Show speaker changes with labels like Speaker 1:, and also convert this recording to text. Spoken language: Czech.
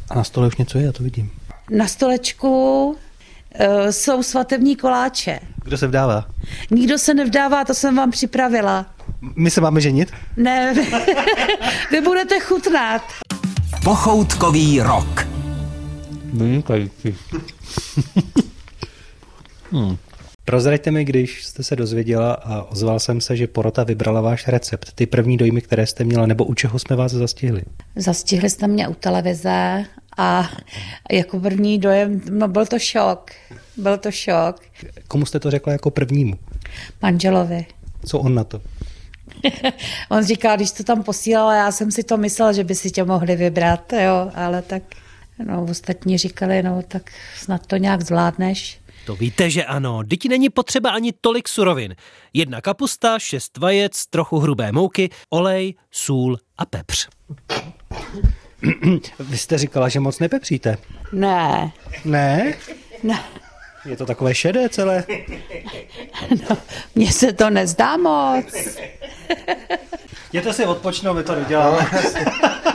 Speaker 1: A na stole už něco je, já to vidím.
Speaker 2: Na stolečku jsou svatební koláče.
Speaker 1: Kdo se vdává?
Speaker 2: Nikdo se nevdává, to jsem vám připravila.
Speaker 1: My se máme ženit?
Speaker 2: Ne, vy budete chutnat.
Speaker 3: Pochoutkový rok.
Speaker 1: Vynikající. Prozraďte mi, když jste se dozvěděla a ozval jsem se, že porota vybrala váš recept. Ty první dojmy, které jste měla, nebo u čeho jsme vás zastihli?
Speaker 2: Zastihli jste mě u televize a jako první dojem, no byl to šok. Byl to šok.
Speaker 1: Komu jste to řekla jako prvnímu?
Speaker 2: Manželovi.
Speaker 1: Co on na to?
Speaker 2: On říkal, když to tam posílala, já jsem si to myslela, že by si tě mohli vybrat, jo, ale tak, no, ostatní říkali, no, tak snad to nějak zvládneš.
Speaker 4: To víte, že ano, vždyť není potřeba ani tolik surovin. 1 kapusta, 6 vajec, trochu hrubé mouky, olej, sůl a pepř.
Speaker 1: Vy jste říkala, že moc nepepříte.
Speaker 2: Ne.
Speaker 1: Ne?
Speaker 2: Ne.
Speaker 1: Je to takové šedé celé.
Speaker 2: No, mně se to nezdá moc.
Speaker 1: Jděte si odpočnout, my to doděláme.